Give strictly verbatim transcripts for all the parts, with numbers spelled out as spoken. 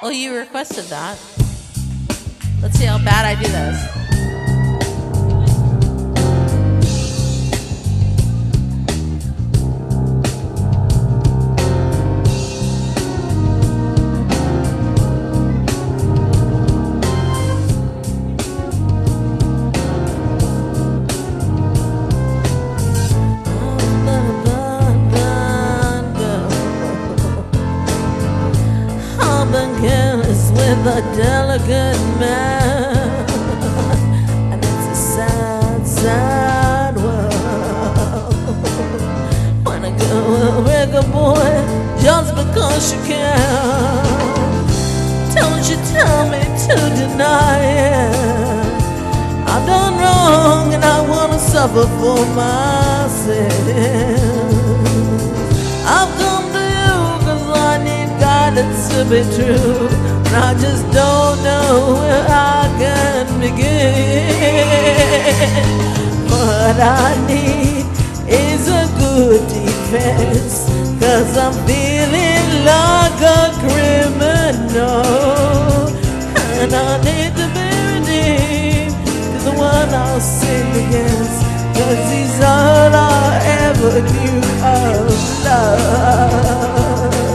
Well, you requested that. Let's see how bad I do this. With a delicate man, and it's a sad, sad world. When a girl will break a boy just because she can, don't you tell me to deny it. I've done wrong and I wanna suffer for my sins. I've come to you cause I need guidance to be true. I just don't know where I can begin. What I need is a good defense, cause I'm feeling like a criminal, and I need to be redeemed to the one I'll sin against, cause he's all I ever knew of love.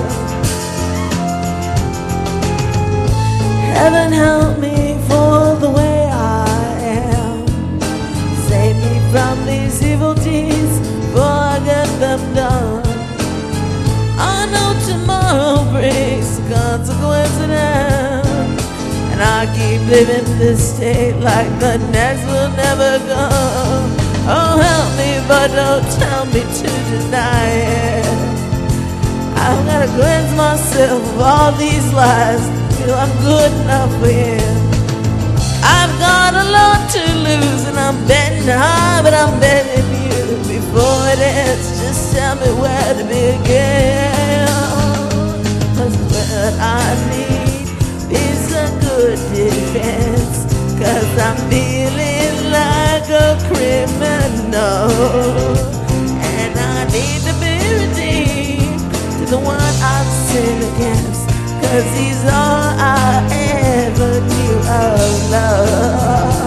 Heaven help me for the way I am. Save me from these evil deeds before I get them done. I know tomorrow brings consequence and end, and I keep living this state like the next will never come. Oh, help me, but don't tell me to deny it. I've gotta cleanse myself of all these lies, I'm good enough for him. I've got a lot to lose and I'm betting high, but I'm betting you before it ends. Just tell me where to begin, cause what I need is a good defense, cause I'm feeling like a criminal, and I need to be redeemed to the one I've sinned against, cause he's all I ever knew of love.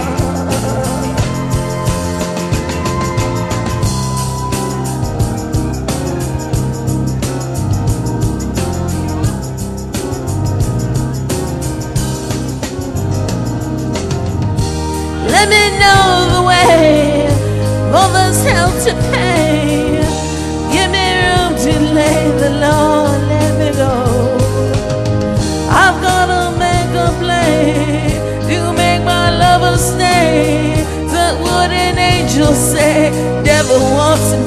Let me know the way for this hell to pay. Give me room to lay the Lord, let me go. I've gotta make a play to make my lover stay. That's what an angel say, devil wants to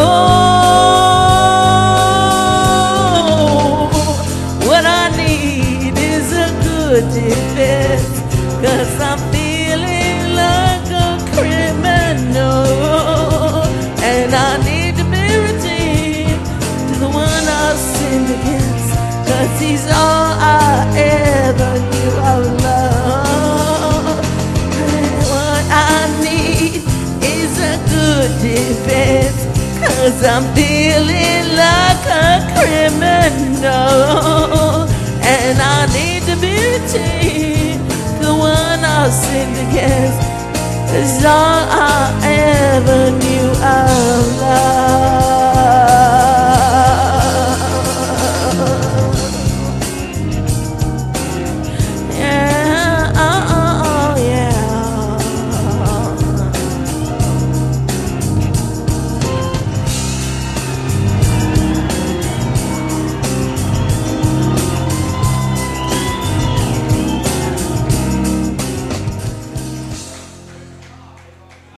know. What I need is a good defense, cause I'm feeling like a criminal, and I need to be redeemed to the one I've sinned against, cause he's all I ever knew of love. And what I need is a good defense, cause I'm feeling like a criminal, and I need to be redeemed to the one I sinned against, cause all I ever knew of love.